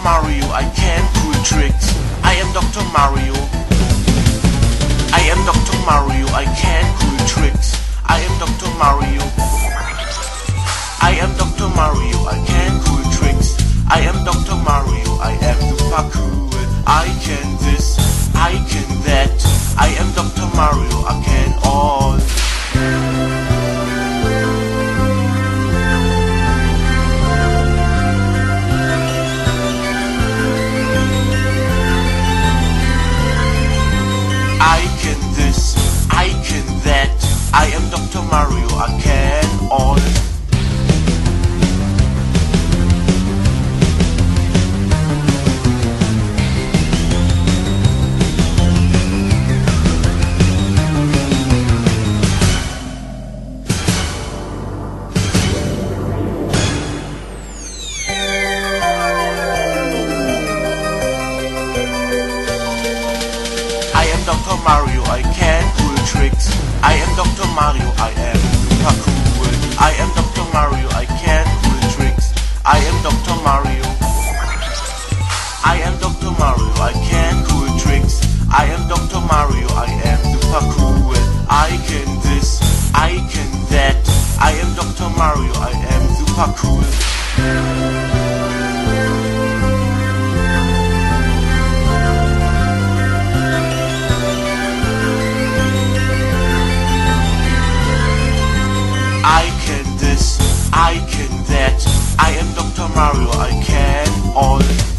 Mario, I can cool tricks. I am Dr. Mario. I am Dr. Mario, I can cool tricks. I am Dr. Mario. I am Dr. Mario, I can cool tricks. I am Dr. Mario, I am super cool. I can this, I can that. I am Dr. Mario, I can all. I can this, I can that. I am Dr. Mario, I can all. I am Dr. Mario, I can cool tricks. I am Dr. Mario, I am super cool. I am Dr. Mario, I can cool tricks. I am Dr. Mario. I am Dr. Mario, I can cool tricks. I am Dr. Mario, I am super cool. I can this, I can that. I am Dr. Mario, I am super cool. I can this, I can that. I am Dr. Mario, I can all.